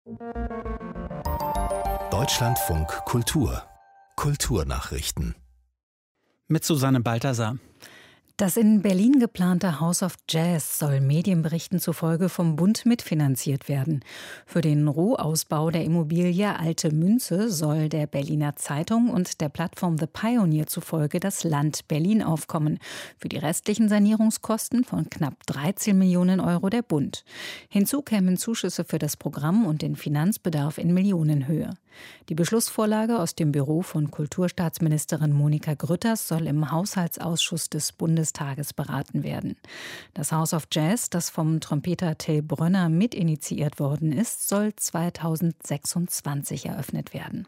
Deutschlandfunk Kultur. Kulturnachrichten. Mit Susanne Balthasar. Das in Berlin geplante House of Jazz soll Medienberichten zufolge vom Bund mitfinanziert werden. Für den Rohausbau der Immobilie Alte Münze soll der Berliner Zeitung und der Plattform The Pioneer zufolge das Land Berlin aufkommen. Für die restlichen Sanierungskosten von knapp 13 Millionen Euro der Bund. Hinzu kämen Zuschüsse für das Programm und den Finanzbedarf in Millionenhöhe. Die Beschlussvorlage aus dem Büro von Kulturstaatsministerin Monika Grütters soll im Haushaltsausschuss des Bundestages beraten werden. Das House of Jazz, das vom Trompeter Till Brönner mitinitiiert worden ist, soll 2026 eröffnet werden.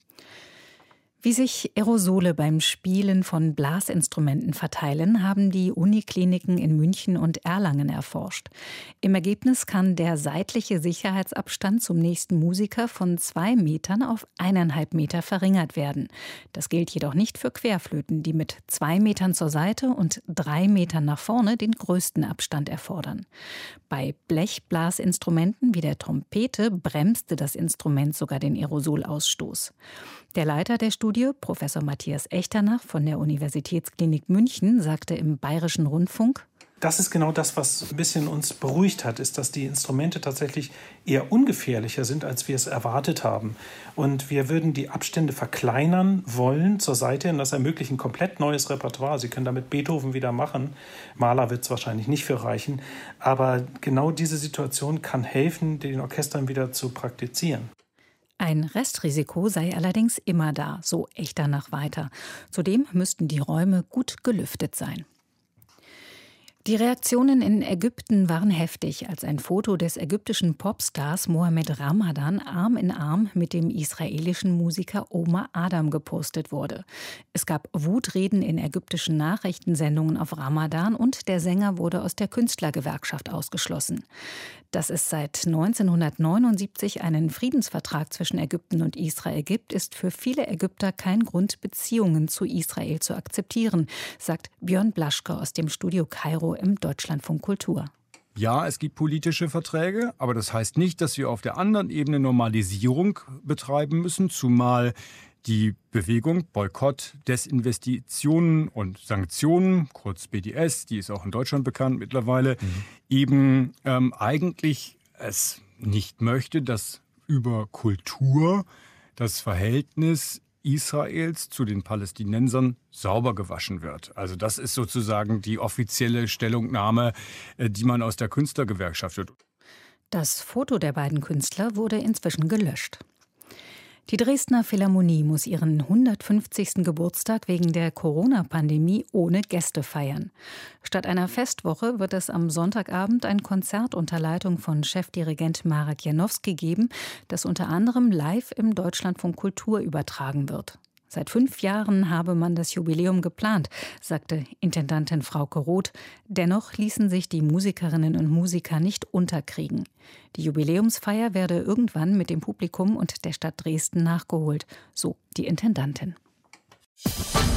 Wie sich Aerosole beim Spielen von Blasinstrumenten verteilen, haben die Unikliniken in München und Erlangen erforscht. Im Ergebnis kann der seitliche Sicherheitsabstand zum nächsten Musiker von 2 Metern auf 1,5 Meter verringert werden. Das gilt jedoch nicht für Querflöten, die mit 2 Metern zur Seite und 3 Metern nach vorne den größten Abstand erfordern. Bei Blechblasinstrumenten wie der Trompete bremste das Instrument sogar den Aerosolausstoß. Der Leiter der Studie, Professor Matthias Echternach von der Universitätsklinik München, sagte im Bayerischen Rundfunk: Das ist genau das, was ein bisschen uns beruhigt hat, ist, dass die Instrumente tatsächlich eher ungefährlicher sind, als wir es erwartet haben. Und wir würden die Abstände verkleinern wollen zur Seite, und das ermöglicht ein komplett neues Repertoire. Sie können damit Beethoven wieder machen. Mahler wird es wahrscheinlich nicht für reichen. Aber genau diese Situation kann helfen, den Orchestern wieder zu praktizieren. Ein Restrisiko sei allerdings immer da, so Echternach weiter. Zudem müssten die Räume gut gelüftet sein. Die Reaktionen in Ägypten waren heftig, als ein Foto des ägyptischen Popstars Mohammed Ramadan Arm in Arm mit dem israelischen Musiker Omar Adam gepostet wurde. Es gab Wutreden in ägyptischen Nachrichtensendungen auf Ramadan und der Sänger wurde aus der Künstlergewerkschaft ausgeschlossen. Dass es seit 1979 einen Friedensvertrag zwischen Ägypten und Israel gibt, ist für viele Ägypter kein Grund, Beziehungen zu Israel zu akzeptieren, sagt Björn Blaschke aus dem Studio Kairo im Deutschlandfunk Kultur. Ja, es gibt politische Verträge, aber das heißt nicht, dass wir auf der anderen Ebene Normalisierung betreiben müssen, zumal die Bewegung Boykott, Desinvestitionen und Sanktionen, kurz BDS, die ist auch in Deutschland bekannt mittlerweile, eben eigentlich es nicht möchte, dass über Kultur das Verhältnis Israels zu den Palästinensern sauber gewaschen wird. Also das ist sozusagen die offizielle Stellungnahme, die man aus der Künstlergewerkschaft hört. Das Foto der beiden Künstler wurde inzwischen gelöscht. Die Dresdner Philharmonie muss ihren 150. Geburtstag wegen der Corona-Pandemie ohne Gäste feiern. Statt einer Festwoche wird es am Sonntagabend ein Konzert unter Leitung von Chefdirigent Marek Janowski geben, das unter anderem live im Deutschlandfunk Kultur übertragen wird. Seit 5 Jahren habe man das Jubiläum geplant, sagte Intendantin Frauke Roth. Dennoch ließen sich die Musikerinnen und Musiker nicht unterkriegen. Die Jubiläumsfeier werde irgendwann mit dem Publikum und der Stadt Dresden nachgeholt, so die Intendantin.